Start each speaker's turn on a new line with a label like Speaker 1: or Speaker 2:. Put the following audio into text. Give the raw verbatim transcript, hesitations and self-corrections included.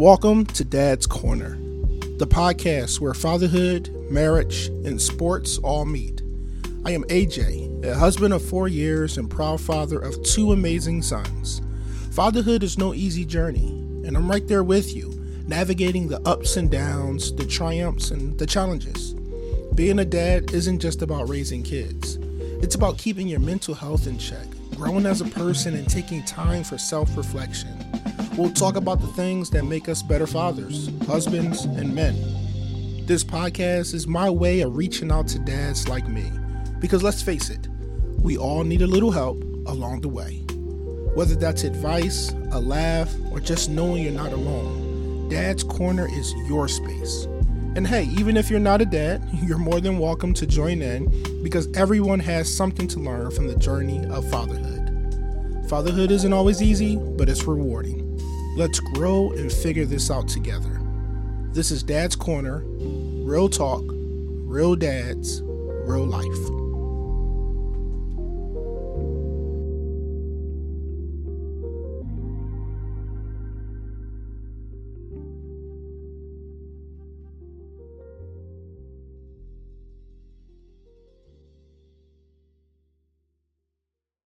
Speaker 1: Welcome to Dad's Corner, the podcast where fatherhood, marriage, and sports all meet. I am A J, a husband of four years and proud father of two amazing sons. Fatherhood is no easy journey, and I'm right there with you, navigating the ups and downs, the triumphs, and the challenges. Being a dad isn't just about raising kids. It's about keeping your mental health in check, growing as a person, and taking time for self-reflection. We'll talk about the things that make us better fathers, husbands, and men. This podcast is my way of reaching out to dads like me. Because let's face it, we all need a little help along the way. Whether that's advice, a laugh, or just knowing you're not alone, Dad's Corner is your space. And hey, even if you're not a dad, you're more than welcome to join in because everyone has something to learn from the journey of fatherhood. Fatherhood isn't always easy, but it's rewarding. Let's grow and figure this out together. This is Dad's Corner, real talk, real dads, real life.